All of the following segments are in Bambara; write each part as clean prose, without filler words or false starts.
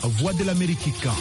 Voix de l'Amérique kan.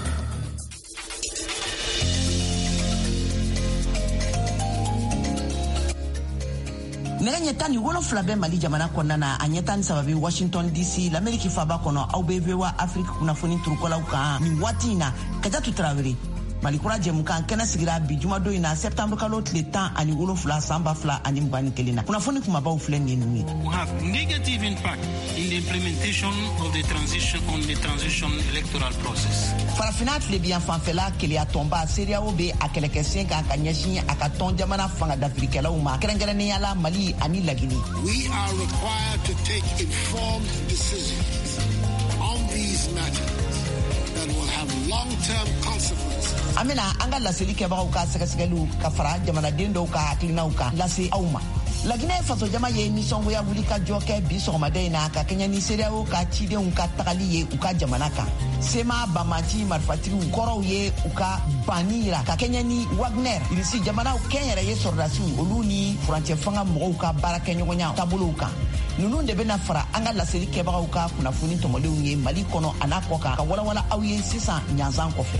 nɛgɛ ɲɛta ni wolonfila bɛ mali jamana kɔnɔna na a ɲɛta ni sababi washington dc l'amérique faba kɔnɔ aw bɛ VOA afrique kunnafoni turukɔlaw kan nin waati in na Kajatu Tarawele malikura jɛmukan kɛnɛ sigira bi jumadon in na septembre kalo tile 17 san 2021 na kunnafoni kumabaw filɛ nin ye will have negative impact in the implementation of the transition electoral process. farafina tilebiyan fanfɛla keleya tɔnba CEDEAO be a kɛlɛkɛsen kan ka ɲɛsin a ka tɔn jamana fanga dafirikɛlaw ma kɛrɛnkɛrɛnnenya Mali ani Lagini. We are required to take informed decisions on these matters that will have long-term consequences. Amina an ka laseli kɛbagaw ka sɛgɛsɛgɛliw ka fara jamanaden dɔw ka hakilinaw kan lase aw ma. Laginɛ faso jama ye nisɔngoya wuli ka jɔ kɛ bi sɔgɔmada in na ka kɛɲɛ ni CEDEAO ka cidenw ka tagali ye u ka jamana kan. Sema Bamaji marifatigiw kɔrɔw ye u ka banni yira ka kɛɲɛ ni Wagner irisi jamanaw kɛnyɛrɛ ye sɔrɔdasiw olu ni furancɛ fanga mɔgɔw ka baara kɛ ɲɔgɔnya taabolow kan. Nunu de bena fara an ka laseli kɛbagaw ka kunnafoni tɔmɔlenw ye Mali kɔnɔ a n'a kɔ kan ka walawala aw ye sisan ɲanzan kɔfɛ.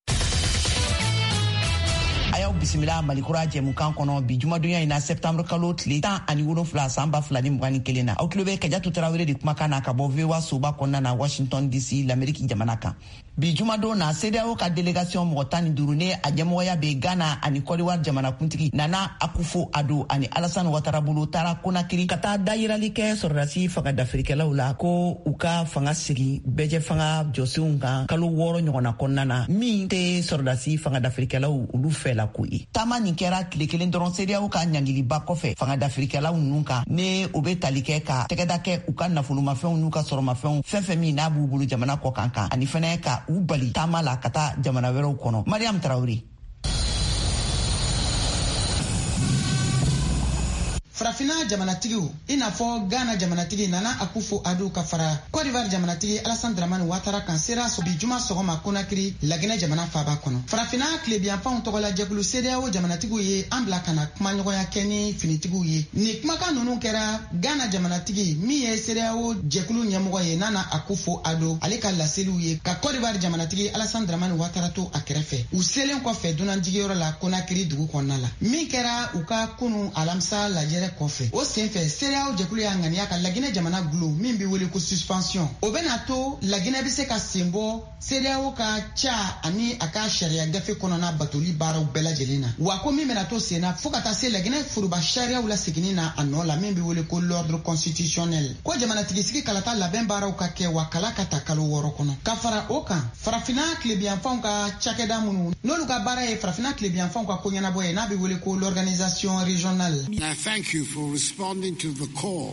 Ayaw bisimila malikura jɛmukan kɔnɔ bi jumadonya in na septembre kalo tile 17 san 2021 na aw tulo bɛ Kajatu Tarawele de kumakan na ka bɔ VOA soba kɔnɔna na Washington DC l'Amérique jamana kan. Bi jumadon na CEDEAO ka délégation mɔgɔ 15 ne a ɲɛmɔgɔya bɛ Ghana ani Côte d'Ivoire jamanakuntigi Nana Akufo-Addo ani Alassane Ouattara bolo taara Conakry ka taa dayirali kɛ sɔrɔdasi fanga dafirikɛlaw la ko u ka fanga sigi bɛjɛ fanga jɔsenw kan kalo 6 ɲɔgɔnna kɔnɔna na min tɛ sɔrɔdasi fanga dafirikɛlaw olu fɛ la ko ye. Taama nin kɛra tile kelen dɔrɔn CEDEAO ka ɲangiliba kɔfɛ fanga dafirikɛlaw ninnu kan ne o bɛ tali kɛ ka tɛgɛda kɛ u ka nafolomafɛnw n'u ka sɔrɔmafɛnw fɛn min n'a b'u bolo jamana kɔ kan ani fɛnɛ ka u bali taama la ka taa jamana wɛrɛw kɔnɔ. Mariam Tarawele. Farafina jamanatigiw i n'a fɔ Ghana jamanatigi Nana Akufo-Addo ka fara Côte d'Ivoire jamanatigi Alassane Dramane Ouattara kan sera bi juma sɔgɔma Conakry Laginɛ jamana faaba kɔnɔ. Farafina tilebiyanfanw tɔgɔla jɛkulu CEDEAO jamanatigiw ye an bila kana kumaɲɔgɔnya kɛ ni finitigiw ye. Ni kumakan ninnu kɛra Ghana jamanatigi min ye CEDEAO jɛkulu ɲɛmɔgɔ ye Nana Akufo-Addo ale ka laseliw ye ka Côte d'Ivoire jamanatigi Alassane Dramane Ouattara to a kɛrɛfɛ. U selen kɔfɛ dunanjigiyɔrɔ la Conakry dugu kɔnɔna la. Min kɛra u ka kunu alamisa lajɛrɛ kɔfɛ o senfɛ CEDEAO jɛkulu y'a ŋaniya ka Laginɛ jamana gulo min bɛ wele ko suspension o bɛna to Laginɛ bɛ se ka sen bɔ CEDEAO ka ca ani a ka sariya gafe kɔnɔna batoli baaraw bɛɛ lajɛlen na wa ko min bɛna to sen na fo ka taa se Laginɛ foroba sariyaw la seginni na a nɔ la min bɛ wele ko l'ordre constitutionnel ko jamanatigisi kalata labɛn baaraw ka kɛ wa kala ka ta kalo 6 kɔnɔ ka fara o kan farafina tilebiyanfanw ka cakɛda minnu n'olu ka baara ye farafina tilebiyanfanw ka koɲɛnabɔ ye n'a bɛ wele ko l'organisation régionale. Thank you for responding to the call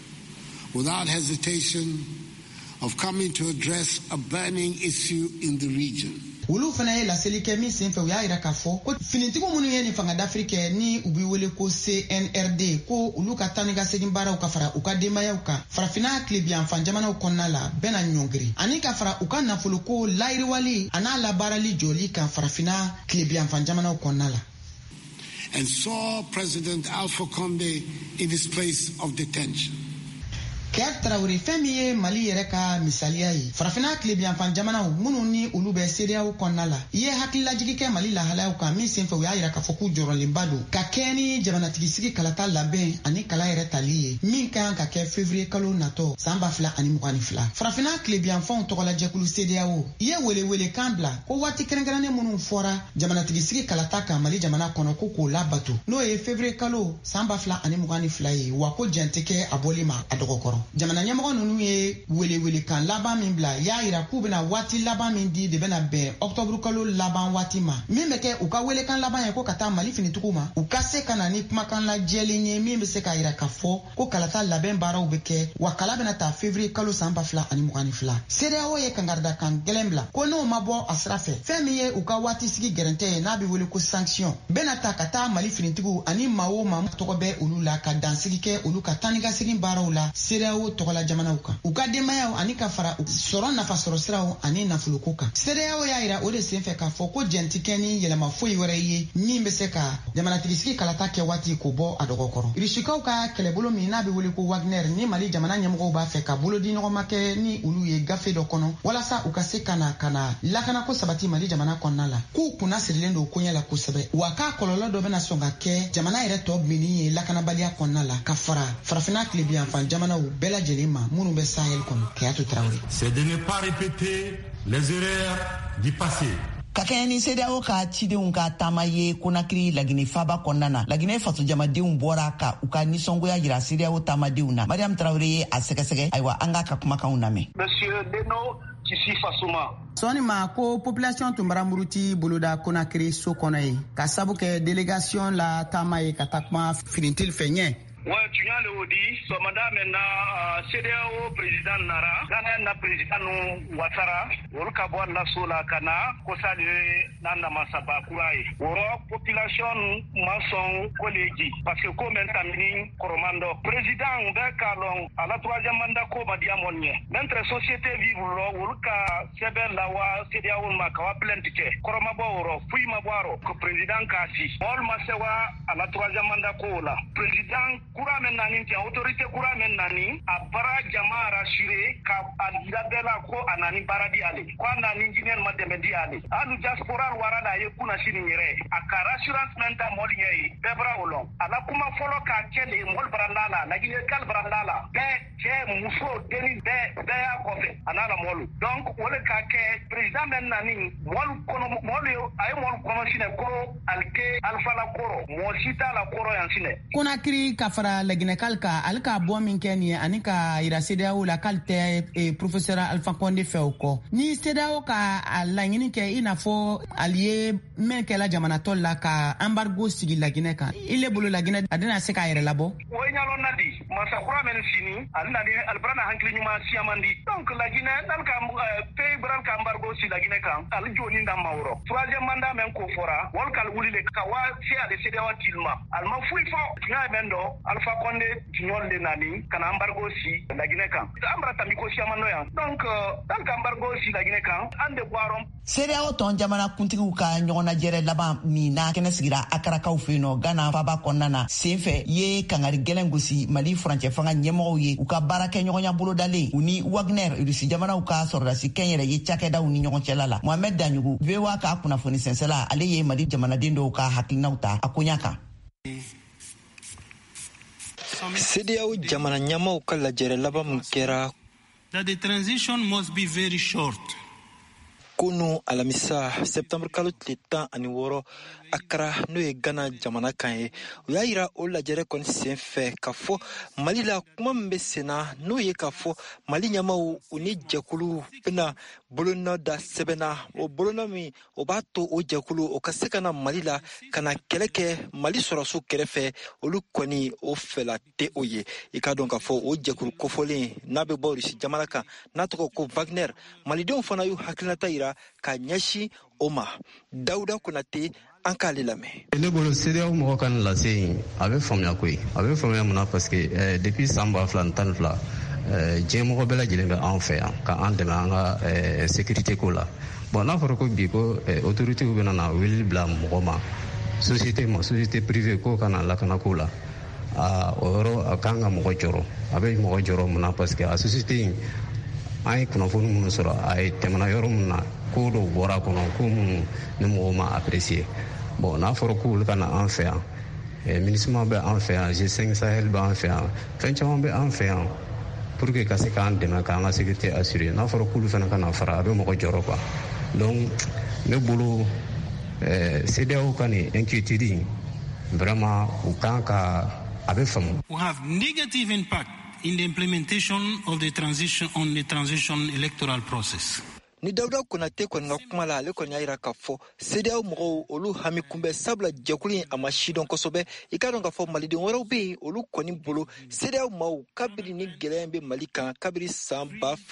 without hesitation of coming to address a burning issue in the region. Olu fana ye laseli kɛ min senfɛ u y'a yira k'a fɔ ko finitigiw minnu ye nin fanga d'Afrique ni u bɛ wele ko CNRD ko olu ka taa ni ka segin baaraw ka fara u ka denbayaw kan farafina tilebiyanfan jamanaw kɔnɔna la bɛɛ na ɲɔngiri ani ka fara u ka nafolo ko layiriwali a n'a labaarali jɔli kan farafina tilebiyanfan jamanaw kɔnɔna la. And saw President Alpha Conde in his place of detention. Kajatu Tarawele fɛn min ye Mali yɛrɛ ka misaliya ye farafina tilebiyanfan jamanaw minnu ni olu bɛ CEDEAO kɔnɔna la i ye hakililajigi kɛ Mali lahalayaw kan min senfɛ u y'a yira k'a fɔ k'u jɔrɔlenba don ka kɛ ni jamanatigisigi kalata labɛn ani kala yɛrɛ tali ye min ka kan ka kɛ février kalo natɔ san 2022 farafina tilebiyanfanw tɔgɔla jɛkulu CEDEAO i ye welewele kan bila ko waati kɛrɛnkɛrɛnnen minnu fɔra jamanatigisigi kalata kan Mali jamana kɔnɔ ko k'o labato n'o ye février kalo san 2022 ye wa ko jɛn tɛ kɛ a bɔli ma a dɔgɔkɔrɔ. Jamana ɲɛmɔgɔ ninnu ye welewele kan laban min bila y'a yira k'u bɛna waati laban min di de bɛna bɛn octobre kalo laban waati ma min bɛ kɛ u ka welekan laban ye ko ka taa Mali finitigiw ma u ka se ka na ni kumakan lajɛlen ye min bɛ se k'a yira k'a fɔ ko kalata labɛn baaraw bɛ kɛ wa kala bɛna taa février kalo san 2022. CEDEAO ye kangarida kan gɛlɛn bila ko n'o ma bɔ a sira fɛ fɛn min ye u ka waati sigi gɛrɛntɛ ye n'a bɛ wele ko sanction bɛna ta ka taa Mali finitigiw ani maa o maa tɔgɔ bɛ olu la ka dansigi kɛ olu ka taa ni ka segin baaraw la CEDEAO CEDEAO tɔgɔla jamanaw kan u ka denbayaw ani ka fara sɔrɔ nafa sɔrɔ siraw ani nafoloko kan. CEDEAO y'a yira o de senfɛ k'a fɔ ko jɛnti kɛ ni yɛlɛma foyi wɛrɛ ye min bɛ se ka jamanatigisi kalata kɛ waati k'o bɔ a dɔgɔ kɔrɔ. Irishikaw ka kɛlɛbolo min n'a bɛ wele ko Wagner ni Mali jamana ɲɛmɔgɔw b'a fɛ ka bolo di ɲɔgɔn ma kɛ ni olu ye gafe dɔ kɔnɔ walasa u ka se ka na lakana ko sabati Mali jamana kɔnɔna la k'u kunna sirilen don koɲɛ la kosɛbɛ wa k'a kɔlɔlɔ dɔ bɛna sɔn ka kɛ jamana yɛrɛ tɔ binni ye lakanabaliya kɔnɔna la ka fara farafina tilebiyanfan jamanaw bɛɛ lajɛlen ma minnu bɛ Sahel kɔnɔ. Keyatu Traoré. C'est de ne pas répéter les erreurs du passé. Ka kɛɲɛ ni CEDEAO ka cidenw ka taama ye Konakiri Laginɛ faaba kɔnɔna na. Laginɛ fasojamadenw bɔra ka u ka nisɔngoya jira CEDEAO taamadenw na. Mariam Traoré ye a sɛgɛsɛgɛ. Ayiwa an ka kumakanw lamɛn. Monsieur Deno Kisi Fasuma. Sɔɔni ma ko population tun bara muruti boloda Konakiri so kɔnɔ ye ka sabu kɛ délégation la taama ye ka taa kuma finitili fɛ ɲɛ. Ouais, tu viens le dire, so madame na CEDEAO président Nara, Ghana na président Ouattara, Oruka Boa la Sola Kana, Kosale Nanda Masaba Kuraï. Oro population maçon collègue, parce que comme un tamini Koromando, président Oubekalong, à la troisième mandat Koba Diamonie. Notre société vive lo, Oruka Seben Lawa, CEDEAO Makawa Plentike, Koromabo Oro, Fui Mabaro, président Kasi, Ol Masewa à la troisième mandat Kola, président kura men nani ti autorité kura men nani a bara jama rassuré ka alidabela ko anani baradi ale ko nani engineer mademe di ale alu diaspora wara da ye kuna sini ngere a ka assurance menta moli ngai bebra olon ala kuma folo ka kele mol brandala la gine kal brandala be je muso deni be ya kofe anala molu donc wole ka ke président men nani mol kono molu ay mol kono sine ko alke alfa la koro mo sita la koro yansine Konakiri ka fara Laginɛkal ka ale ka bɔ min kɛ nin ye ani ka yira CEDEAO la k'ale tɛ professeur Alpha Condé fɛ o kɔ ni CEDEAO ka a laɲini kɛ i n'a fɔ ale ye min kɛla jamanatɔ la ka embargo sigi Laginɛ kan i le bolo Laginɛ a dena se k'a yɛrɛ labɔ o ye ɲalɔ na di masa kura men fini ale na ni albrana hankili ɲuman siyamandi donc Laginɛ dal ka pays bral ka embargo si Laginɛ kan ale joni da mawro troisième mandat men ko fora wal kal wulile ka wa ci ale CEDEAO tilma alma fui fo nya men do Alpha Condé tignol de nani kana embargo si Laginɛ kan ambra tamiko siyamando yan donc dal ka embargo si Laginɛ kan ande boiron CEDEAO tɔn jamana kuntigiw ka ɲɔgɔnnajɛrɛ laban min na kɛnɛ sigira akarakaw fɛ yen nɔ Ghana faaba kɔnɔna na senfɛ ye kangari gɛlɛn gosi Mali furancɛ fanga ɲɛmɔgɔw ye u ka baara kɛ ɲɔgɔnya bolodalen u ni Wagner Rusi jamanaw ka sɔrɔdasi kɛnyɛrɛ ye cakɛdaw ni ɲɔgɔn cɛla la Mohamed Daɲugu VOA ka kunnafoni sɛnsɛla ale ye Mali jamanaden dɔw ka hakilinaw ta a koɲa kan CEDEAO jamana ɲɛmaw ka lajɛrɛ laban min kɛra that the transition must be very short. Kunu alamisa septembre kalo tile 16 Accra n'o ye Ghana jamana kan ye u y'a yira o lajɛrɛ kɔni senfɛ k'a fɔ Mali la kuma min bɛ senna n'o ye k'a fɔ Mali ɲɛmaw u ni jɛkulu bɛna bolonɔ da sɛbɛnna o bolonɔ min o b'a to o jɛkulu o ka se ka na Mali la ka na kɛlɛ kɛ Mali sɔrɔso kɛrɛfɛ olu kɔni o fɛla tɛ o ye i ka dɔn k'a fɔ o jɛkulu kofɔlen n'a bɛ bɔ Rusi jamana kan n'a tɔgɔ ko Wagner Malidenw fana y'u hakilinata yira ka ɲɛsin o ma Dawuda Konate an k'ale lamɛn. Ne bolo CEDEAO mɔgɔ ka nin lase yen a bɛ faamuya koyi a bɛ faamuya mun na parce que depuis san 2012 diɲɛ mɔgɔ bɛɛ lajɛlen bɛ anw fɛ yan ka an dɛmɛ an ka sécurité ko la bon n'a fɔra ko bi ko autorités bɛna na wele bila mɔgɔ ma société privée ko ka na lakana ko la o yɔrɔ a kan ka mɔgɔ jɔrɔ a bɛ mɔgɔ jɔrɔ mun na parce que a société in an ye kunnafoni minnu sɔrɔ a ye tɛmɛna yɔrɔ min na ko dɔw bɔra kɔnɔ ko minnu ni mɔgɔw ma apprécier bon n'a fɔra ko olu ka na an fɛ yan MINUSMA bɛ an fɛ yan G5 Sahel bɛ an fɛ yan fɛn caman bɛ an fɛ yan pour que ka se k'an dɛmɛ k'an ka sécurité assurer n'a fɔra k'olu fana ka na fara a bɛ mɔgɔ jɔrɔ quoi donc ne bolo CEDEAO ka nin inquiétude vraiment u kan ka a bɛ faamu. We have negative impact in the implementation of the transition electoral process. ni Dawuda Konate kɔni ka kuma la ale kɔni y'a yira k'a fɔ CEDEAO mɔgɔw olu hami kunbɛ sabula jɛkulu a ma sidɔn kosɛbɛ i ka dɔn k'a fɔ malidenw wɛrɛw bɛ yen olu kɔni bolo CEDEAO maaw kabiri ni gɛlɛya bɛ Mali kan kabiri san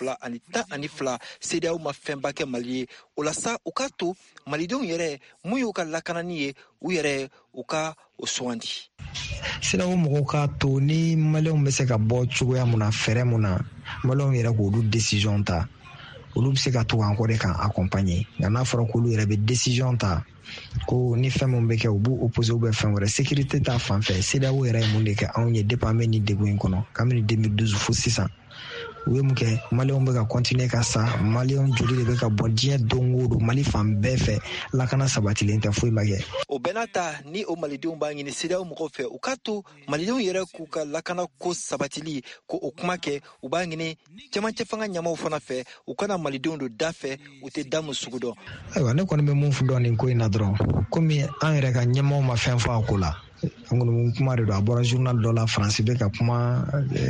2012 CEDEAO ma fɛnba kɛ Mali ye o la sa u ka to malidenw yɛrɛ mun y'u ka lakanani ye u yɛrɛ u ka o sugandi. CEDEAO mɔgɔw ka to ni maliyɛnw bɛ se ka bɔ cogoya mun na fɛrɛ mun na maliyɛnw yɛrɛ k'olu décision ta olu bɛ se ka to k'an kɔ de kan accompagner nka n'a fɔra k'olu yɛrɛ bɛ décision ta ko ni fɛn mun bɛ kɛ u b'u opposer u bɛ fɛn wɛrɛ sécurité ta fan fɛ CEDEAO yɛrɛ ye mun de kɛ anw ye depuis an bɛ nin degun in kɔnɔ kabini 2012 fo sisan u ye mun kɛ maliyɛnw bɛ ka continuer ka sa maliyɛnw joli de bɛ ka bɔ diɲɛ don o don Mali fan bɛɛ fɛ lakana sabatilen tɛ foyi ma kɛ. O bɛɛ n'a ta ni o malidenw b'a ɲini CEDEAO mɔgɔw fɛ u ka to malidenw yɛrɛ k'u ka lakana ko sabatili ko o kuma kɛ u b'a ɲini cɛmancɛ fanga ɲɛmaaw fana fɛ u kana malidenw don da fɛ u tɛ da mun sugu dɔn. Ayiwa ne kɔni bɛ mun fɔ dɔn nin ko in na dɔrɔn komi an yɛrɛ ka ɲɛmaaw ma fɛn fɔ a ko la an kɔni kuma de don a bɔra journal dɔ la France bɛ ka kuma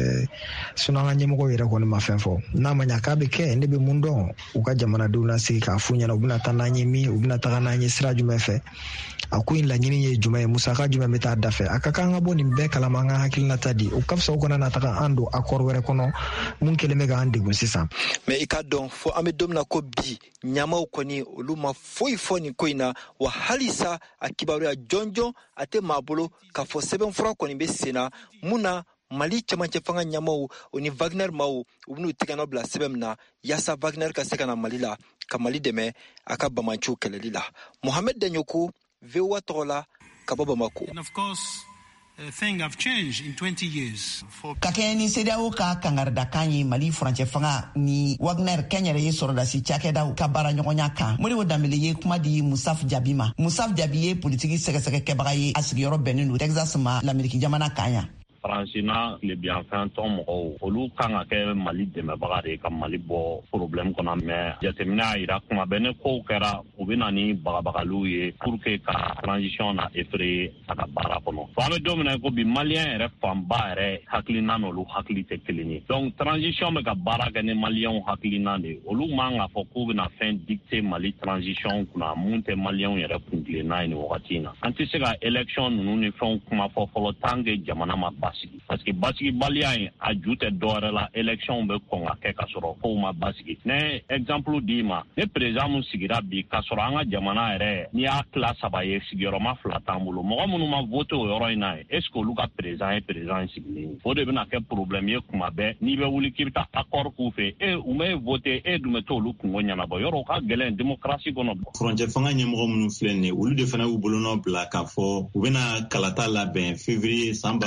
sinon an ka ɲɛmɔgɔw yɛrɛ kɔni ma fɛn fɔ n'a ma ɲa k'a bɛ kɛ ne bɛ mun dɔn u ka jamanadenw lasigi k'a f'u ɲɛna u bɛna taa n'an ye min u bɛna taga n'an ye sira jumɛn fɛ a ko in laɲini ye jumɛn ye musaka jumɛn bɛ taa da fɛ a ka kan ka bɔ nin bɛɛ kalama an ka hakilinata di o ka fisa u kana na taga an don accord wɛrɛ kɔnɔ mun kɛlen bɛ k'an degun sisan. Mais i ka dɔn fo an bɛ don min na ko bi ɲamaw kɔni olu ma foyi fɔ nin ko in na wa halisa a kibaruya jɔnjɔn a tɛ maa bolo k'a fɔ sɛbɛnfura kɔni bɛ sen na mun na Mali cɛmancɛ fanga ɲamaw o ni Wagner maaw u bɛn'u tɛgɛnɔ bila sɛbɛn min na yaasa Wagner ka se ka na Mali la ka Mali dɛmɛ a ka bamanciw kɛlɛli la. Mohamed Danyoko VOA tɔgɔ la ka bɔ Bamako. And of course, things have changed in 20 years. Ka kɛ ni CEDEAO ka kangaridakan ye Mali furancɛ fanga ni Wagner kɛnyɛrɛ ye sɔrɔdasi cakɛdaw ka baara ɲɔgɔnya kan. Modibo Dambele ye kuma di Musaf Jabi ma. Musaf Jabi ye politiki sɛgɛsɛgɛkɛbaga ye a sigiyɔrɔ bɛnnen don Texas ma l'Amérique jamana kan yan. Faransina le bienfait tɔn mɔgɔw olu kan ka kɛ Mali dɛmɛbaga de ka Mali bɔ problème kɔnɔ mais jateminɛ y'a yira kuma bɛɛ ni kow kɛra u bɛ na ni bagabagaliw ye pour que ka transition na effrayer a ka baara kɔnɔ. Fo an bɛ don min na ko bi maliyɛn yɛrɛ fanba yɛrɛ hakilina n'olu hakili tɛ kelen ye donc transition bɛ ka baara kɛ ni maliyɛnw hakilina de olu man ka fɔ k'u bɛna fɛn dicter Mali transition kunna mun tɛ maliyɛnw yɛrɛ kuntilenna ye nin wagati in na an tɛ se ka élection ninnu ni fɛnw kuma fɔ fɔlɔ tant que jamana ma basigi parce que basigibaliya in a ju tɛ dɔwɛrɛ la élection bɛ kɔn ka kɛ ka sɔrɔ kow ma basigi ne exemple d'i ma ne président mun sigira bi ka sɔrɔ an ka jamana yɛrɛ n'i y'a tila saba ye sigiyɔrɔma 2 t'an bolo mɔgɔ minnu ma voté o yɔrɔ in na ye est ce que olu ka président ye président in sigilen ye o de bɛna kɛ problème ye kuma bɛɛ n'i bɛ wuli k'i bɛ taa accord k'u fɛ u m'e voté dun bɛ t'olu kungo ɲɛnabɔ yɔrɔ o ka gɛlɛn démocratie kɔnɔ. furancɛ fanga ɲɛmɔgɔ minnu filɛ nin ye olu de fana y'u bolonɔ bila k'a fɔ u bɛna kalata labɛn février san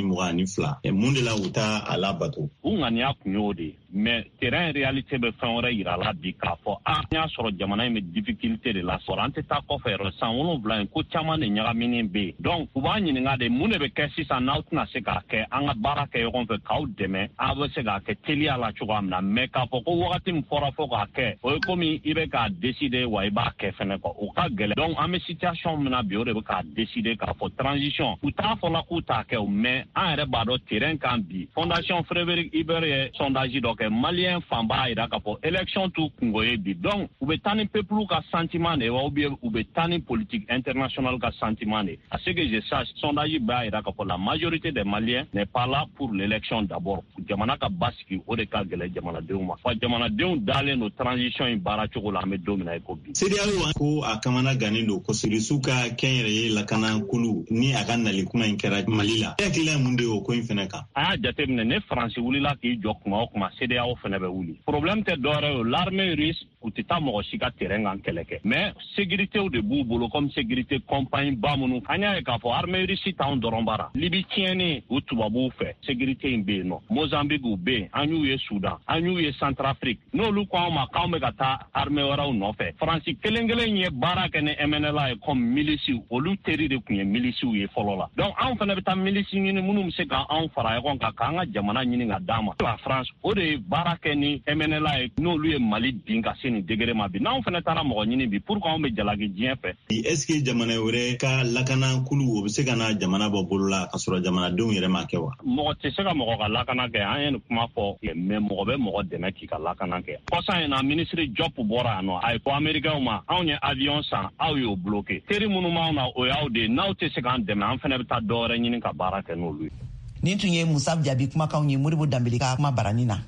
2022 mun de la u t'a a labato. U ŋaniya kun y'o de mais terrain réalité bɛ fɛn wɛrɛ yira la bi k'a fɔ an y'a sɔrɔ jamana in bɛ difficulté de la sɔrɔ an tɛ taa kɔfɛ yɛrɛ san 7 in ko caman de ɲagaminen bɛ yen donc u b'a ɲininka de mun de bɛ kɛ sisan n'aw tɛna se k'a kɛ an ka baara kɛ ɲɔgɔn fɛ k'aw dɛmɛ aw bɛ se k'a kɛ teliya la cogoya min na mais k'a fɔ ko wagati min fɔra fɔ k'a kɛ o ye komi i bɛ k'a décider wa i b'a kɛ fɛnɛ kɔ o ka gɛlɛn donc an bɛ situation min na bi o de bɛ k'a décider k'a fɔ transition u t'a fɔ la k'u t'a kɛ o mais an yɛrɛ b'a dɔn terrain kan bi fondation Frédéric Iber ye sondage dɔ kɛ maliyɛn fanba yira k'a fɔ élection t'u kungo ye bi donc u bɛ taa ni peuple ka sentiment de wa ou bien u bɛ taa ni politique internationale ka sentiment de à ce que je sache sondage b'a yira k'a fɔ la majorité des maliens n'est pas là pour l'élection d'abord jamana ka basigi o de ka gɛlɛn jamanadenw ma wa jamanadenw dalen don transition in baara cogo la an bɛ don min na i ko bi. CEDEAO ko a kamana gannen don ko sirisiw ka kɛnyɛrɛye lakana kulu ni a ka nali kuma in kɛra Mali la e hakilila mun de y'o ko in fɛnɛ kan. A y'a jateminɛ ne Faransi wulila k'i jɔ kuma o kuma CEDEAO fɛnɛ bɛ wuli problème tɛ dɔwɛrɛ ye l'armée russe u tɛ taa mɔgɔ si ka terrain kan kɛlɛ kɛ mais sécuritéw de b'u bolo comme sécurité compagnie ba minnu an y'a ye k'a fɔ armée russe t'anw dɔrɔn bara Libi tiɲɛni u tubabuw fɛ sécurité in bɛ yen nɔ Mozambique u bɛ yen an y'u ye Soudan an y'u ye Centrafrique n'olu ko anw ma k'anw bɛ ka taa armée wɛrɛw nɔfɛ Faransi kelen kelen ye baara kɛ ni MNLA ye comme miliciw olu teri de tun ye miliciw ye fɔlɔ la donc anw fana bɛ taa milici ɲini minnu bɛ se k'anw fara ɲɔgɔn kan k'an ka jamana ɲini ka d'an ma la France o de ye baara kɛ ni MNLA ye n'olu ye Mali bin ka se ni degré ma bi n'anw fana taara mɔgɔ ɲini bi pour qu'on bɛ jalaki diɲɛ fɛ. Est-ce que jamana wɛrɛ ka lakana kulu o bɛ se ka na jamana bɔ bolo la ka sɔrɔ jamanadenw yɛrɛ ma kɛ wa? Mɔgɔ tɛ se ka mɔgɔ ka lakana kɛ, an ye nin kuma fɔ mais mɔgɔ bɛ mɔgɔ dɛmɛ k'i ka lakana kɛ. Kɔsan in na ministre Diop bɔra yan nɔ a ye fɔ Américains ma anw ye avion san aw y'o bloqué. Teri minnu b'anw na o y'aw de n'aw tɛ se k'an dɛmɛ an fana bɛ taa dɔwɛrɛ ɲini ka baara kɛ n'olu ye. Nin tun ye Musa Jaabi kumakanw ye Modibo Dambele ka kuma barani na.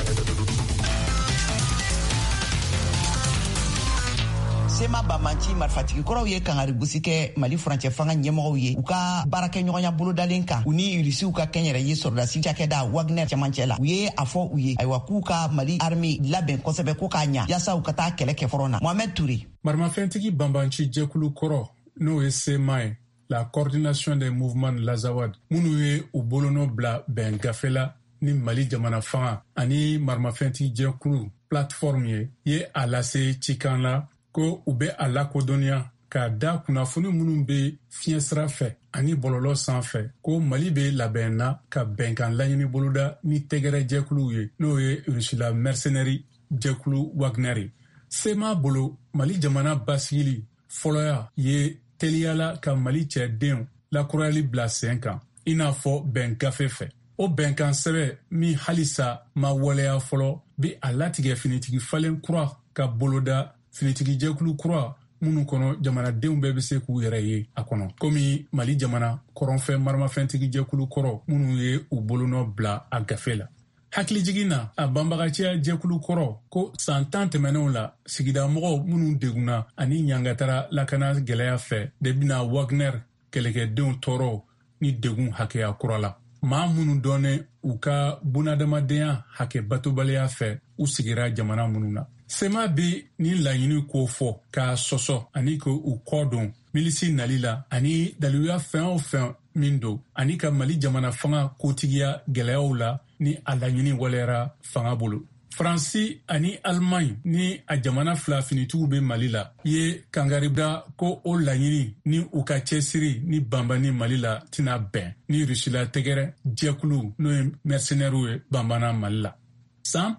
Sema Bamanchi marifatigi kɔrɔw ye kangari gosi kɛ Mali furancɛ fanga ɲɛmɔgɔw ye u ka baarakɛ ɲɔgɔnya bolodalen kan u ni Irisiw ka kɛnyɛrɛ ye sɔrɔdasi cakɛda Wagner cɛmancɛ la u ye a fɔ u ye ayiwa k'u ka Mali armée labɛn kosɛbɛ ko k'a ɲa yaasa u ka taa kɛlɛ kɛ fɔrɔ na. Mohamed Touré. Marimafɛntigi Banbanci jɛkulu kɔrɔ n'o ye Sema ye la coordination des mouvements de l'Azawad minnu ye u bolonɔ bila bɛn gafe la ni Mali jamana fanga ani marimafɛntigi jɛkulu plateforme ye a lase cikan la ko u bɛ a lakodɔnniya k'a da kunnafoni minnu bɛ fiɲɛ sira fɛ ani bɔlɔlɔ sanfɛ ko Mali bɛ labɛn na ka bɛnkan laɲini boloda ni tɛgɛrɛ jɛkuluw ye n'o ye Rusila mercenaire jɛkulu Wagner ye. Sema bolo Mali jamana basigili fɔlɔya ye teliyala ka Mali cɛdenw lakurayali bila sen kan i n'a fɔ bɛn gafe fɛ. O bɛnkan sɛbɛ min halisa ma waleya fɔlɔ bi a latigɛ finitigi falen kura ka boloda finitigi jɛkulu kura minnu kɔnɔ jamanadenw bɛɛ bɛ se k'u yɛrɛ ye a kɔnɔ komi Mali jamana kɔrɔnfɛ marimafɛntigi jɛkulu kɔrɔ minnu ye u bolonɔ bila a gafe la. Hakilijigin na a banbagaciya jɛkulu kɔrɔ ko san 10 tɛmɛnenw la sigida mɔgɔw minnu degunna ani ɲangatara lakana gɛlɛya fɛ de bina Wagner kɛlɛkɛdenw tɔɔrɔ ni degun hakɛya kura la. Maa minnu dɔnnen u ka bunadamadenya hakɛ batobaliya fɛ u sigira jamana minnu na. Sema bi ni laɲini ko fɔ k'a sɔsɔ ani ko u kɔ don milisi nali la ani daliluya fɛn o fɛn min don ani ka Mali jamana fanga kotigiya gɛlɛyaw la ni a laɲini waleyara fanga bolo. Faransi ani Alemaɲe ni a jamana fila finitigiw bɛ Mali la ye kangarida ko o laɲini ni u ka cɛsiri ni banbani Mali la tɛna bɛn ni Rusila tɛgɛrɛ jɛkulu n'o ye mercenaires ye banbana Mali la. San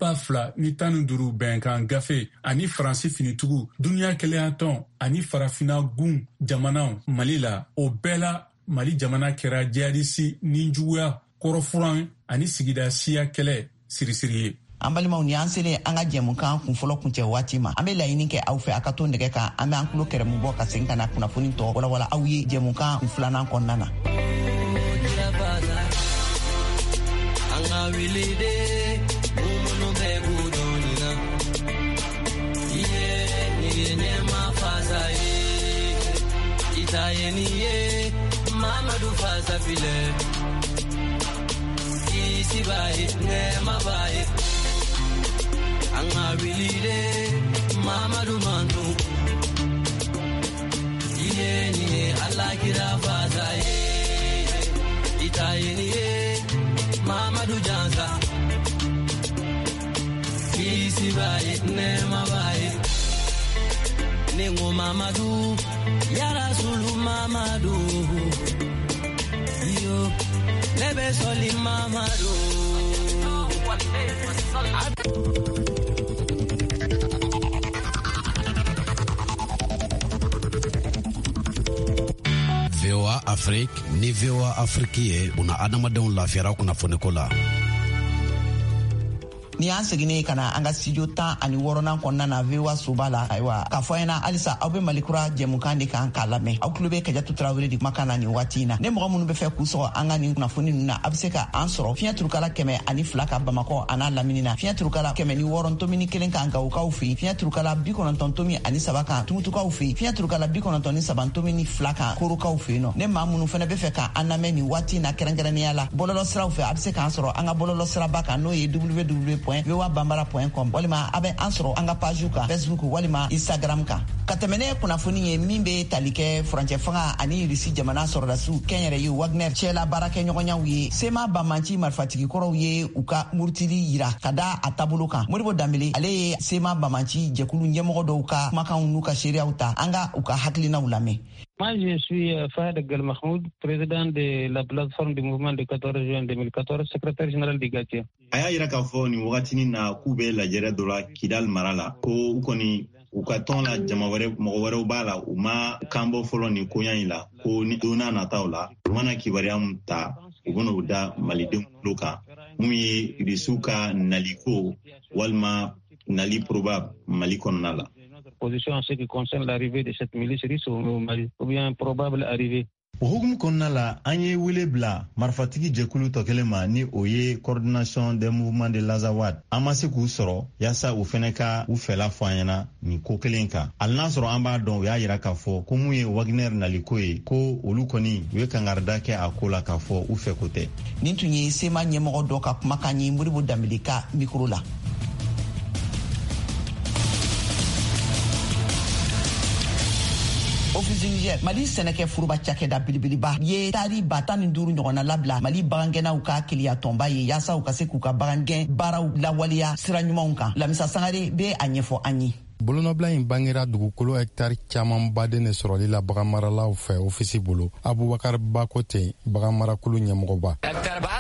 2015 bɛnkan gafe ani Faransi finitigiw duniya kɛlɛya tɔn ani farafina gun jamanaw Mali la o bɛɛ la Mali jamana kɛra jihadisi ni juguya kɔrɔfuran ani sigida siya kɛlɛ sirisiri ye. An balimaw ni an selen an ka jɛmukan kunfɔlɔ kuncɛ waati ma an bɛ laɲini kɛ aw fɛ a ka to nɛgɛ kan an bɛ an tulo kɛrɛmu bɔ ka segin ka na kunnafoni tɔ walawala aw ye jɛmukan filanan kɔnɔna na. Mamadu Faza File Isi Baye Nema Baye Anga Wilide Mamadu Manu Yeni Alakira Faza Itayeni Mamadu Janza Isi Baye Nema Baye Nengo Mamadu Yara Sulu Mamadu Yo Lebe Soli Mamadu VOA Afrique ni VOA Afrique ye una adamadenw lafiyara kunnafoni ko la. Ni an seginne ka na an ka studio 16nan kɔnɔna na VOA soba la ayiwa k'a fɔ ɲɛna halisa aw bɛ malikura jɛmukan de kan k'a lamɛn aw tulo bɛ Kajatu Tarawele de kumakan na nin waati in na ne mɔgɔ minnu bɛ fɛ k'u sɔgɔ an ka nin kunnafoni ninnu na a bɛ se ka an sɔrɔ fiɲɛ turukala 102 ka Bamakɔ a n'a lamini na fiɲɛ turukala 106.1 kan Gawukaw fɛ yen fiɲɛ turukala 93.3 kan Tumutukaw fɛ yen fiɲɛ turukala 93.2 kan Korokaw fɛ yen nɔ ne maa minnu fana bɛ fɛ ka an lamɛn nin waati in na kɛrɛnkɛrɛnnenya la bɔlɔlɔ siraw fɛ a bɛ se k'an sɔrɔ an ka bɔlɔlɔ siraba kan n'o ye www.voabambara.com walima a bɛ an sɔrɔ an ka page kan Facebook walima Instagram kan ka tɛmɛ ne kunnafoni ye min bɛ tali kɛ furancɛ fanga ani Irisi jamana sɔrɔdasiw kɛnyɛrɛ ye Wagner cɛla baarakɛ ɲɔgɔnyaw ye Sema Bamanci marifatigi kɔrɔw ye u ka murutili yira ka da a taabolo kan Modibo Dambele ale ye Sema Bamanci jɛkulu ɲɛmɔgɔ dɔw ka kumakanw n'u ka seereyaw ta an ka u ka hakilinaw lamɛn. Moi, je suis Fahad Gal Mahmoud, président de la plateforme du mouvement du 14 juin 2014, secrétaire général du Gatia. Aya yira k'a fɔ nin wagatinin na k'u bɛ lajɛrɛ dɔ la Kidal mara la ko u kɔni u ka tɔn la jama wɛrɛ mɔgɔ wɛrɛw b'a la u ma kan bɔ fɔlɔ nin koɲa in la ko ni donna nataw la u mana kibaruya min ta u bɛna u da malidenw tulo kan mun ye irisiw ka naliko walima nali probable Mali kɔnɔna la. Position en ce qui concerne l'arrivée de cette milice russe au Mali ou bien probable arrivée. O hukumu kɔnɔna la an ye wele bila marifatigi jɛkulu tɔ kelen ma ni o ye coordination des mouvements de l'Azawad. An ma se k'u sɔrɔ yaasa u fɛnɛ ka u fɛla fɔ an ɲɛna nin ko kelen kan. Hali n'a sɔrɔ an b'a dɔn u y'a yira k'a fɔ ko mun ye Wagner naliko ye ko olu kɔni u ye kangarida kɛ a ko la k'a fɔ u fɛ ko tɛ. Nin tun ye sema ɲɛmɔgɔ dɔ ka kumakan ye Moribo Dambele ka mikro la. Office Niger Mali sɛnɛkɛ furuba cakɛda belebeleba ye tari 15 ɲɔgɔnna labila Mali bagangɛnnaw ka keleya tɔnba ye yaasa u ka se k'u ka bagangɛn baaraw lawaleya sira ɲumanw kan. Lamisa Sangare be a ɲɛfɔ an ye. Bolonɔbila in bangera dugukolo hectare caman baden de sɔrɔli la baganmaralaw fɛ ofisi bolo. Abubakar Bakote baganmarakulu ɲɛmɔgɔba. Hectare ba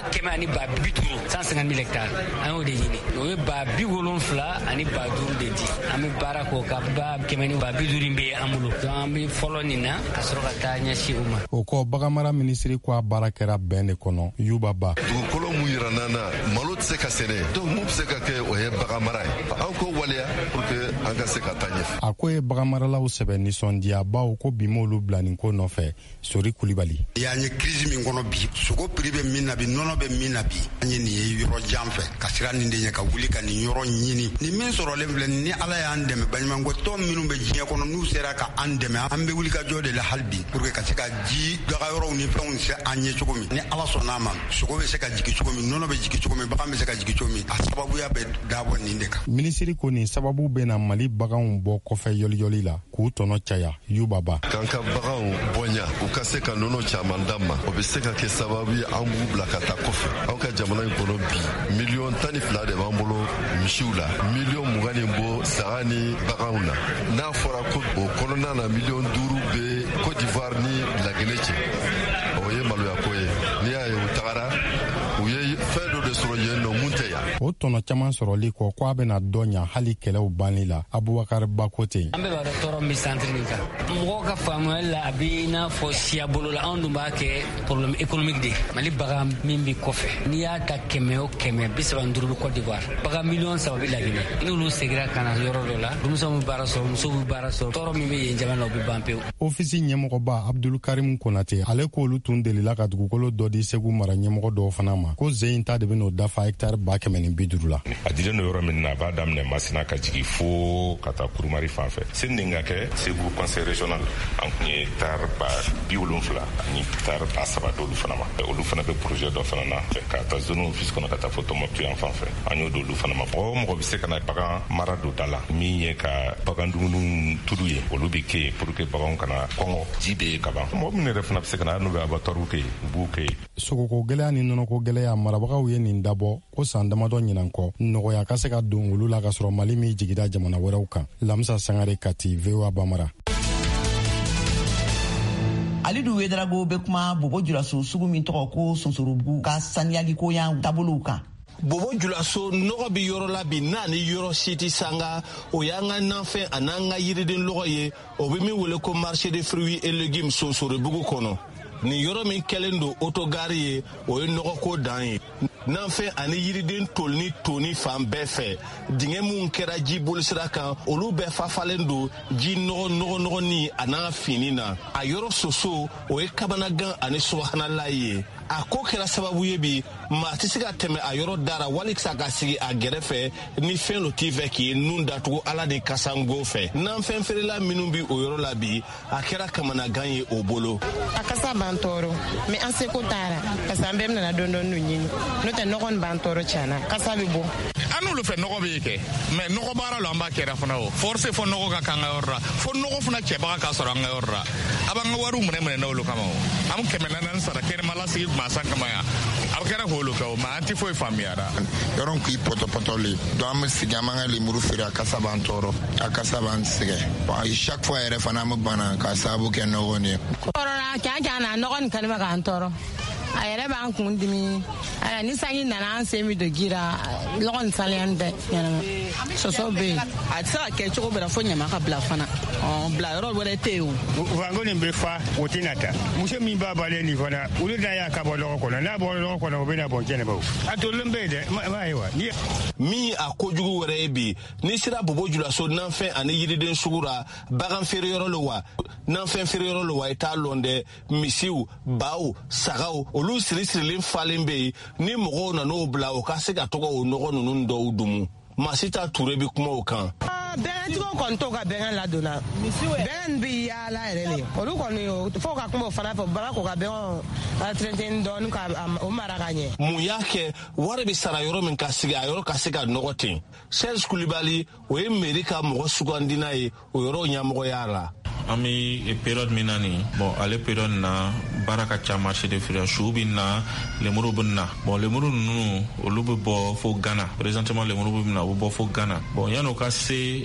150,000 hectares an y'o de ɲini. O ye ba 70 ani ba 5 de di. An bɛ baara k'o ka ba 150 bɛ an bolo. Donc an bɛ fɔlɔ nin na ka sɔrɔ ka taa ɲɛsin o ma. O kɔ baganmara minisiri ko a baara kɛra bɛn de kɔnɔ. Yuba Ba. Dugukolo mun yira nana malo tɛ se ka sɛnɛ. Donc mun bɛ se ka kɛ o ye baganmara ye. An ko waleya pour que an ka a ko ye baganmaralaw sɛbɛ nisɔndiya baw ko bi m'olu bila nin ko nɔfɛ. Sori Kulibali. Y'an ye crise min kɔnɔ bi sogo prix bɛ min na bi nɔnɔ bɛ min na bi an ye nin ye yɔrɔ jan fɛ ka sira nin de ɲɛ ka wuli ka nin yɔrɔ ɲini ni min sɔrɔlen filɛ ni Ala y'an dɛmɛ baɲumankɛ tɔn minnu bɛ diɲɛ kɔnɔ n'u sera ka an dɛmɛ an bɛ wuli ka jɔ de la hali bi pour que ka se ka ji daga yɔrɔw ni fɛnw se an ɲɛ cogo min ni Ala sɔnn'a ma sogo bɛ se ka jigin cogo min nɔnɔ bɛ jigin cogo min bagan bɛ se ka jigin cogo min a sababuya bɛ dabɔ nin de kan. Minisiri ko nin sababu bɛ na Mali baganw bɔ kɔfɛ yɔliyɔli la k'u tɔnɔ caya. Yuba Ba. K'an ka baganw bonya u ka se ka nɔnɔ caman d'an ma o bɛ se ka kɛ sababu ye an b'u bila ka taa kɔfɛ. Anw ka jamana in kɔnɔ bi 12 de b'an bolo misiw la 20 bɔ saga ni baganw na n'a fɔra ko o kɔnɔna na 5 bɛ Côte d'Ivoire ni Laginɛ cɛ o ye maloya ko ye n'i y'a ye u tagara u ye fɛn dɔ de sɔrɔ yen nɔ mun tɛ yan. O tɔnɔ caman sɔrɔli kɔ ko a bɛna dɔ ɲa hali kɛlɛw banni la. Abubakar Bakote. An bɛ b'a dɔn tɔɔrɔ min centre nin kan mɔgɔw ka faamuyali la a bɛ i n'a fɔ siya bolo la anw dun b'a kɛ problème économique de Mali bagan min bɛ kɔfɛ n'i y'a ta 100 o 100 75 bɛ Côte d'Ivoire bagan 3 bɛ Laginɛ n'olu segira ka na yɔrɔ dɔ la denmisɛnw bɛ baara sɔrɔ musow bɛ baara sɔrɔ tɔɔrɔ min bɛ yen jamana la o bɛ ban pewu. Ofisi ɲɛmɔgɔba Abdul Karim Konate ale k'olu tun delila ka dugukolo dɔ di Segu mara ɲɛmɔgɔ dɔw fana ma ko zein ta de bɛ n'o dafa hectare 150 la. A dilen don yɔrɔ min na a b'a daminɛ Masina ka jigin fo ka taa Kurumari fan fɛ. Seni nin ka kɛ Segu conseil régional an kun ye hectare 70 ani hectare 3 d'olu fana ma. Olu fana bɛ projet dɔ fana na ka taa zone office kɔnɔ ka taa fo Tɔnbukutu yan fan fɛ. An y'o d'olu fana ma. Mɔgɔ o mɔgɔ bɛ se ka na bagan mara don da la min ye ka bagan dumuni tulu ye olu bɛ kɛ yen pour que baganw kana kɔngɔ ji bɛ yen ka ban. Mɔgɔ minnu yɛrɛ fana bɛ se ka na n'u bɛ abattoir kɛ yen u b'u kɛ yen. Sogoko gɛlɛya ni nɔnɔko gɛlɛya marabagaw ye nin dabɔ ko san damadɔ ɲinan kɔ nɔgɔya ka se ka don olu la ka sɔrɔ Mali min jigida jamana wɛrɛw kan. Lamisa Sangare Kati, VOA Bamara. Alidu Wedrago be kuma Bobo Julaso sugu min tɔgɔ ko Sonsorubu ka saniyaliko yan taabolow kan. Bobo Julaso nɔgɔ bi yɔrɔ la bi n'a ni yɔrɔ si tɛ sanga o y'an ka nanfɛn a n'an ka yiriden lɔgɔ ye o bɛ min wele ko marché de fruits et légumes Sonsorebugu kɔnɔ. Nin yɔrɔ min kɛlen don autogare ye o ye nɔgɔko dan ye. Nanfɛn ani yiriden toni fan bɛɛ fɛ dingɛ mun kɛra ji bolisira kan olu bɛɛ fafalen don ji nɔgɔni a n'a fini na a yɔrɔ soso o ye kabanagan ani subahanala ye. A ko kɛra sababu ye bi maa tɛ se ka tɛmɛ a yɔrɔ dara walisa ka sigi a gɛrɛfɛ ni fɛn dɔ t'i fɛ k'i nun datugu Ala de kasango fɛ. Nanfɛn feerela minnu bi o yɔrɔ la bi a kɛra kamanagan ye o bolo. A kasa b'an tɔɔrɔ mɛ an seko taara parce que an bɛɛ bɛna dɔɔni ɲini n'o tɛ nɔgɔ b'an tɔɔrɔ tiɲɛna kasa bɛ bɔ. An n'olu fɛ nɔgɔ bɛ kɛ mɛ nɔgɔ baara la an b'a kɛra fana o force fɔ nɔgɔ ka kan an ka yɔrɔ la fo nɔgɔ fana kɛbaga ka sɔrɔ an ka yɔrɔ la a b'an ka wariw minɛ n'olu kama o an 400 sara kɛnɛma lasigi masa kama ya a kɛra holo ka o ma an tɛ foyi faamuyara yɔrɔ k'i pɔtɔpɔtɔlen donc an bɛ sigi an b'an ka lemuru feere a kasa b'an tɔɔrɔ a kasa b'an sɛgɛn chaque fois yɛrɛ fana an bɛ bana k'a sababu kɛ nɔgɔ nin ye k'a na nɔgɔ nin kɛnɛ bɛ k'an tɔɔrɔ a yɛrɛ b'an kun dimi ni sanji nana an sen bɛ don ji la lɔgɔ nin saliyani bɛɛ ɲɛnama sɔsɔ bɛ yen a tɛ se ka kɛ cogo bɛɛ la fo ɲama ka bila fana bila yɔrɔ wɛrɛ tɛ yen o vanko nin bɛ fa o tɛ na ta muso min b'a balen nin fana olu da y'a ka bɔ lɔgɔ kɔnɔ n'a bɔra lɔgɔ kɔnɔ o bɛ na bɔn kɛnɛba a tolen bɛ yen dɛ m'a ye wa min a kojugu wɛrɛ ye bi n'i sera bobojulaso nanfɛn ani yiriden sugu la bagan feereyɔrɔ lo wa nanfɛn feereyɔrɔ lo wa i t'a lɔn dɛ misiw baw sagaw olu siri-sirilen falen bɛ yen ni mɔgɔw nan'o bila o ka se ka tɔgɔ o nɔgɔ ninnu dɔw dumu Masita Touré bɛ kuma o kan. Bɛntigiw kɔni to ka bɛn ladonna bɛn bɛ yaala yɛrɛ de olu kɔni fo ka kuma o fana fɛ baara ko ka bɛn entretien dɔɔni ka o mara ka ɲɛ. Mun y'a kɛ wari bɛ sara yɔrɔ min ka sigi a yɔrɔ ka se ka nɔgɔ ten Serge Koulibaly o ye mairie ka mɔgɔ sugandina ye o yɔrɔ ɲɛmɔgɔya la. An bɛ période min na nin bon ale période na baara ka ca marché de feere su bɛ na lemuru bɛ na bon lemuru ninnu olu bɛ bɔ fo Ghana présentement lemuru bɛ na o bɛ bɔ fo Ghana bon yan'o ka se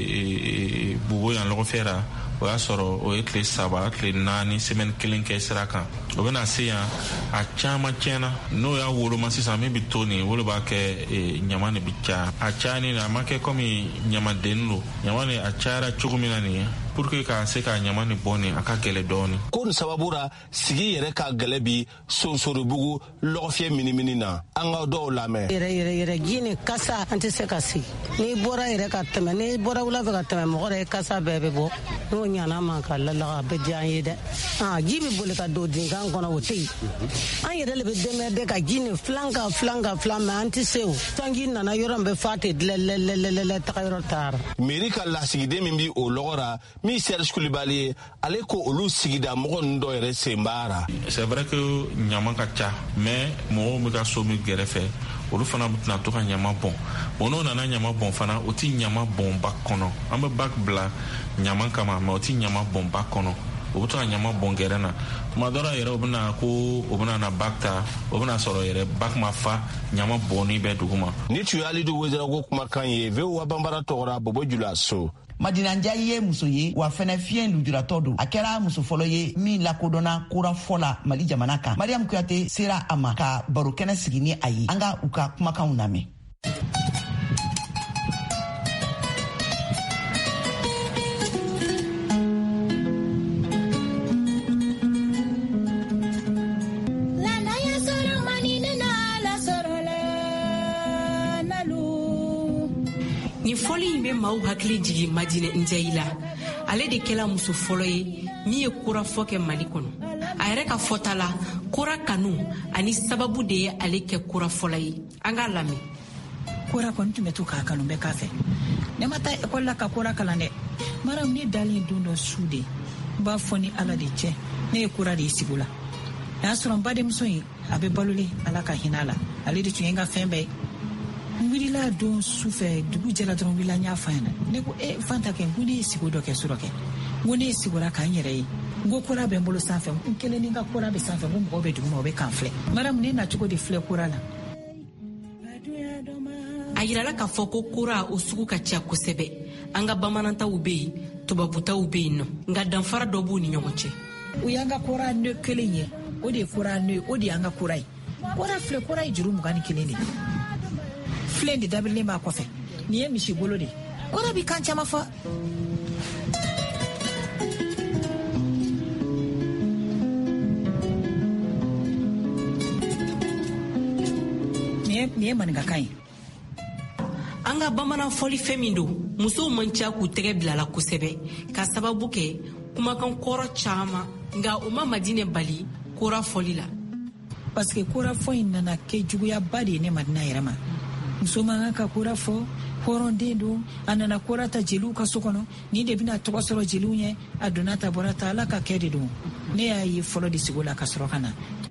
bubo yan lɔgɔfɛ la o y'a sɔrɔ o ye tile 3 tile 4 semaine 1 kɛ sira kan o bɛ na se yan a caman tiɲɛna n'o y'a woloma sisan min bɛ to nin o de b'a kɛ ɲama de bɛ caya a cayani a ma kɛ komi ɲamadenni don ɲama ni a cayara cogo min na nin ye pour que ka se ka ɲama ni bɔ nin a ka gɛlɛ dɔɔni. Ko nin sababu la sigi yɛrɛ ka gɛlɛ bi Sonsoribugu lɔgɔfiyɛ minimini na an ka dɔw lamɛn. Yɛrɛ ji ni kasa an tɛ se ka sigi n'i bɔra yɛrɛ ka tɛmɛ n'i bɔra wula fɛ ka tɛmɛ mɔgɔ yɛrɛ kasa bɛɛ bɛ bɔ n'o ɲana ma ka lalaga a bɛ diya an ye dɛ ji bɛ boli ka don dinkan kɔnɔ o tɛ yen an yɛrɛ de bɛ dɛmɛ ka ji ni filan mɛ an tɛ se o sanji nana yɔrɔ min bɛ fa tɛ lɛlɛlɛlɛ taga yɔrɔ taara. Mairie ka lasigiden min bi o lɔgɔ la min Serge Koulibaly ye ale ko olu sigida mɔgɔ ninnu dɔ yɛrɛ sen b'ara. C'est vrai que ɲama ka ca mais mɔgɔw bɛ ka so min gɛrɛfɛ olu fana bɛna to ka ɲama bɔn bon n'o nana ɲama bɔn fana o ti ɲama bɔn ba kɔnɔ an bɛ bac bila ɲama kama mais o ti ɲama bɔn ba kɔnɔ o bɛ to ka ɲama bɔn gɛrɛ na tuma dɔ la yɛrɛ o bɛna ko o bɛna na bac ta o bɛna sɔrɔ yɛrɛ bac ma fa ɲama bɔnni bɛ dugu ma. Ni tun ye Alidu Wezera ko kumakan ye VOA Banbara tɔgɔra Bobojulaso. Madinanja ye muso ye wa fɛnɛ fiɲɛ lujuratɔ don a kɛra muso fɔlɔ ye min lakodɔnna kurafɔ la Mali jamana kan. Mariam Kuyate sera a ma ka barokɛnɛ sigi ni a ye an ka u ka kumakanw lamɛn. Maaw hakili jigi Madina Njayi la ale de kɛla muso fɔlɔ ye min ye kurafɔ kɛ Mali kɔnɔ a yɛrɛ ka fɔta la kura kanu ani sababu de ye ale kɛ kurafɔla ye an ka lamɛn. Kura kɔni tun bɛ to k'a kanu bɛɛ k'a fɛ ne ma taa ekɔli la ka kura kalan dɛ maram ne dalen don dɔ su de n b'a fɔ ni Ala de cɛ ne ye kura de ye sigi la n'a sɔrɔ n badenmuso in a bɛ balolen Ala ka hinɛ la ale de tun ye n ka fɛn bɛɛ n wulila don su fɛ dugu jɛra dɔrɔn wulila n y'a fɔ a ɲɛna ne ko Fanta kɛ n ko ne ye sigi dɔ kɛ su dɔ kɛ n ko ne ye sigura k'an yɛrɛ ye n ko kura bɛ n bolo sanfɛ n kelen ni n ka kura bɛ sanfɛ n ko mɔgɔw bɛ dugu ma o bɛ kan filɛ maram ne na cogo de filɛ kura la. A yirala k'a fɔ ko kura o sugu ka ca kosɛbɛ an ka bamanantaw bɛ yen tubabutaw bɛ yen nɔ nka danfara dɔ b'u ni ɲɔgɔn cɛ. O y'an ka kura nɔ kelen ye o de ye kura nɔ ye o de y'an ka kura ye kura filɛ kura ye juru 21 de filen de dabirilen b'a kɔfɛ nin ye misi bolo de kura bi kan caman fɔ. Nin ye maninkakan ye. An ka bamanan fɔli fɛn min don musow man ca k'u tɛgɛ bila la kosɛbɛ ka sababu kɛ kumakan kɔrɔ caman nka o ma Madinɛ bali kura fɔli la. Parce que kura fɔ in nana kɛ juguyaba de ye ne Madina yɛrɛ ma. Muso man ka kura fɔ hɔrɔnden don a nana kura ta jeliw ka so kɔnɔ ni de bɛna tɔgɔ sɔrɔ jeliw ɲɛ a donna ta bɔra ta Ala ka kɛ de don ne y'a ye fɔlɔ de sigi la ka sɔrɔ ka na.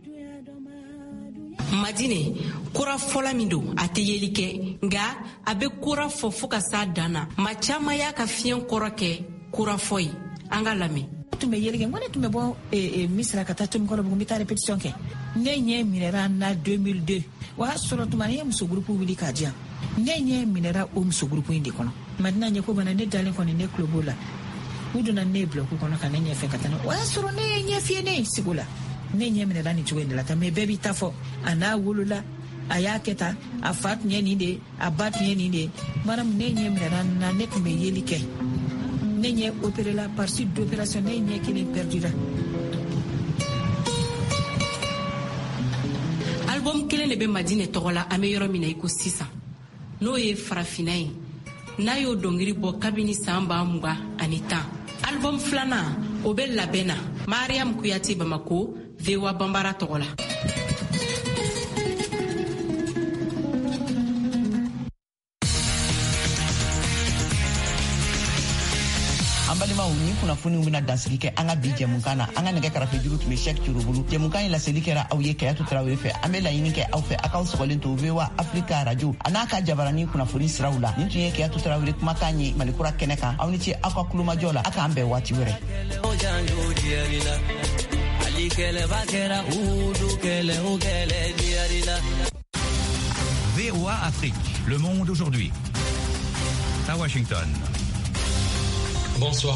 Madinɛ kura fɔla min don a tɛ yeli kɛ nka a bɛ kura fɔ fo ka s'a dan na maa caman y'a ka fiɲɛ kɔrɔ kɛ kura fɔ ye an ka lamɛn. tun bɛ yeli kɛ ko ne tun bɛ bɔ misira ka taa Tomikɔrɔbugu n bɛ taa répétition kɛ ne ɲɛ minɛra na 2002 o y'a sɔrɔ tuma ne ye muso groupe wuli k'a di yan ne ɲɛ minɛra o muso groupe in de kɔnɔ maintenant ɲɛ ko bana ne dalen kɔni ne tulo b'o la u donna ne bloc kɔnɔ ka ne ɲɛfɛ ka taa o y'a sɔrɔ ne ye ɲɛ fiyɛ ne sigo la ne ɲɛ minɛra nin cogo in de la tan mais bɛɛ b'i ta fɔ a n'a wolola a y'a kɛ tan a fa tun ye nin de a ba tun ye nin de madame ne ɲɛ minɛra na ne tun bɛ yeli kɛ ne ɲɛ opéré la par suite d'opération ne ɲɛ kelen perdira. Album kelen de bɛ Madine tɔgɔ la an bɛ yɔrɔ min na i ko sisan n'o ye farafinna ye n'a y'o dɔnkili bɔ kabini san 2010 album filanan o bɛ labɛn na Mariam Kuyate Bamako VOA Bambara tɔgɔ la. an balimaw ni kunnafoniw bɛna dansigi kɛ an ka bi jɛmukan na an ka nɛgɛ karafe juru tun bɛ Cheick Turubulu jɛmukan ye laseli kɛra aw ye Kayatu Tarawele fɛ an bɛ laɲini kɛ aw fɛ a k'aw sɔgɔlen to VOA Africa radio a n'a ka jabaranin kunnafoni siraw la nin tun ye Kayatu Tarawele kumakan ye Malikura kɛnɛ kan aw ni ce aw ka kulomajɔ la a k'an bɛn waati wɛrɛ. VOA Afrique, le monde aujourd'hui. À Washington. Bonsoir.